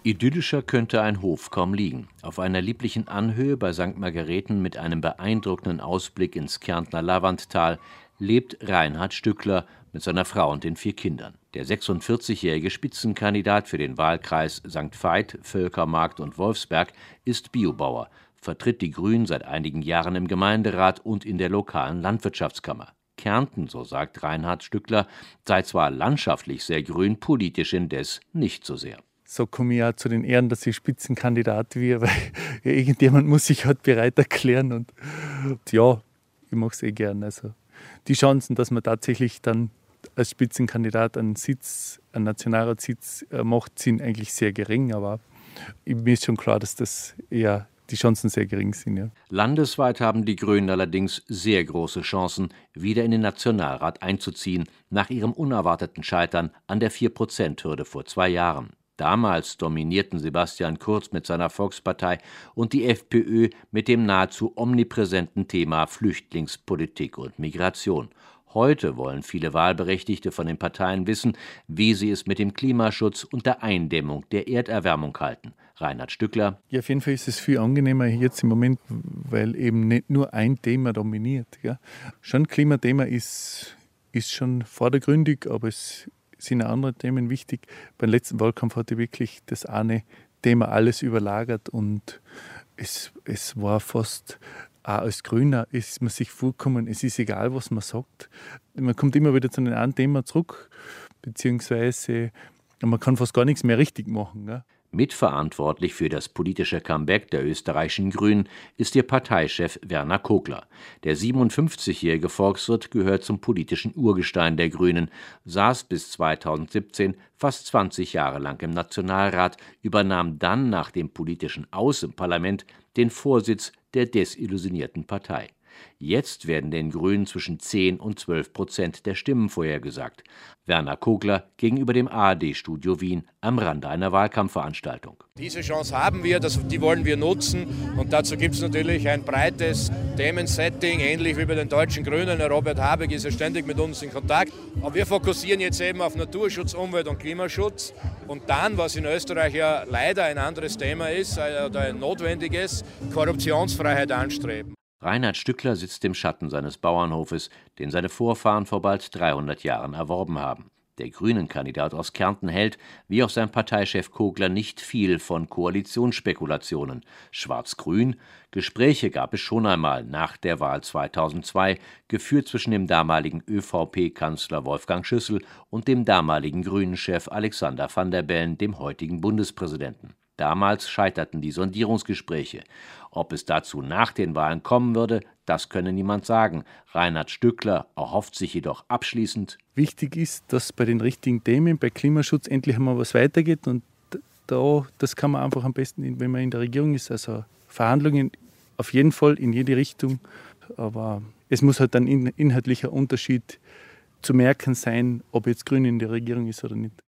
Idyllischer könnte ein Hof kaum liegen. Auf einer lieblichen Anhöhe bei St. Margareten mit einem beeindruckenden Ausblick ins Kärntner Lavanttal lebt Reinhard Stückler mit seiner Frau und den 4 Kindern. Der 46-jährige Spitzenkandidat für den Wahlkreis St. Veit, Völkermarkt und Wolfsberg ist Biobauer, vertritt die Grünen seit einigen Jahren im Gemeinderat und in der lokalen Landwirtschaftskammer. Kärnten, so sagt Reinhard Stückler, sei zwar landschaftlich sehr grün, politisch indes nicht so sehr. So komme ich auch zu den Ehren, dass ich Spitzenkandidat werde, weil ja, irgendjemand muss sich halt bereit erklären. Und ja, ich mache es gern. Also die Chancen, dass man tatsächlich dann als Spitzenkandidat einen Nationalratssitz macht, sind eigentlich sehr gering. Aber mir ist schon klar, dass das eher die Chancen sehr gering sind. Ja. Landesweit haben die Grünen allerdings sehr große Chancen, wieder in den Nationalrat einzuziehen, nach ihrem unerwarteten Scheitern an der 4%-Hürde vor 2 Jahren. Damals dominierten Sebastian Kurz mit seiner Volkspartei und die FPÖ mit dem nahezu omnipräsenten Thema Flüchtlingspolitik und Migration. Heute wollen viele Wahlberechtigte von den Parteien wissen, wie sie es mit dem Klimaschutz und der Eindämmung der Erderwärmung halten. Reinhard Stückler: Ja, auf jeden Fall ist es viel angenehmer jetzt im Moment, weil eben nicht nur ein Thema dominiert. Ja. Schon Klimathema ist schon vordergründig, aber es sind auch andere Themen wichtig. Beim letzten Wahlkampf hatte wirklich das eine Thema alles überlagert und es war fast, auch als Grüner ist man sich vorgekommen, es ist egal, was man sagt. Man kommt immer wieder zu einem anderen Thema zurück, beziehungsweise man kann fast gar nichts mehr richtig machen. Ja. Mitverantwortlich für das politische Comeback der österreichischen Grünen ist ihr Parteichef Werner Kogler. Der 57-jährige Volkswirt gehört zum politischen Urgestein der Grünen, saß bis 2017 fast 20 Jahre lang im Nationalrat, übernahm dann nach dem politischen Aus im Parlament den Vorsitz der desillusionierten Partei. Jetzt werden den Grünen zwischen 10 und 12% der Stimmen vorhergesagt. Werner Kogler gegenüber dem ARD-Studio Wien am Rande einer Wahlkampfveranstaltung. Diese Chance haben wir, die wollen wir nutzen. Und dazu gibt es natürlich ein breites Themensetting, ähnlich wie bei den deutschen Grünen. Der Robert Habeck ist ja ständig mit uns in Kontakt. Aber wir fokussieren jetzt eben auf Naturschutz, Umwelt- und Klimaschutz. Und dann, was in Österreich ja leider ein anderes Thema ist, oder ein notwendiges, Korruptionsfreiheit anstreben. Reinhard Stückler sitzt im Schatten seines Bauernhofes, den seine Vorfahren vor bald 300 Jahren erworben haben. Der Grünen-Kandidat aus Kärnten hält, wie auch sein Parteichef Kogler, nicht viel von Koalitionsspekulationen. Schwarz-Grün? Gespräche gab es schon einmal nach der Wahl 2002, geführt zwischen dem damaligen ÖVP-Kanzler Wolfgang Schüssel und dem damaligen Grünen-Chef Alexander Van der Bellen, dem heutigen Bundespräsidenten. Damals scheiterten die Sondierungsgespräche. Ob es dazu nach den Wahlen kommen würde, das könne niemand sagen. Reinhard Stückler erhofft sich jedoch abschließend: Wichtig ist, dass bei den richtigen Themen, bei Klimaschutz endlich einmal was weitergeht. Und das kann man einfach am besten, wenn man in der Regierung ist. Also Verhandlungen auf jeden Fall in jede Richtung. Aber es muss halt ein inhaltlicher Unterschied zu merken sein, ob jetzt Grün in der Regierung ist oder nicht.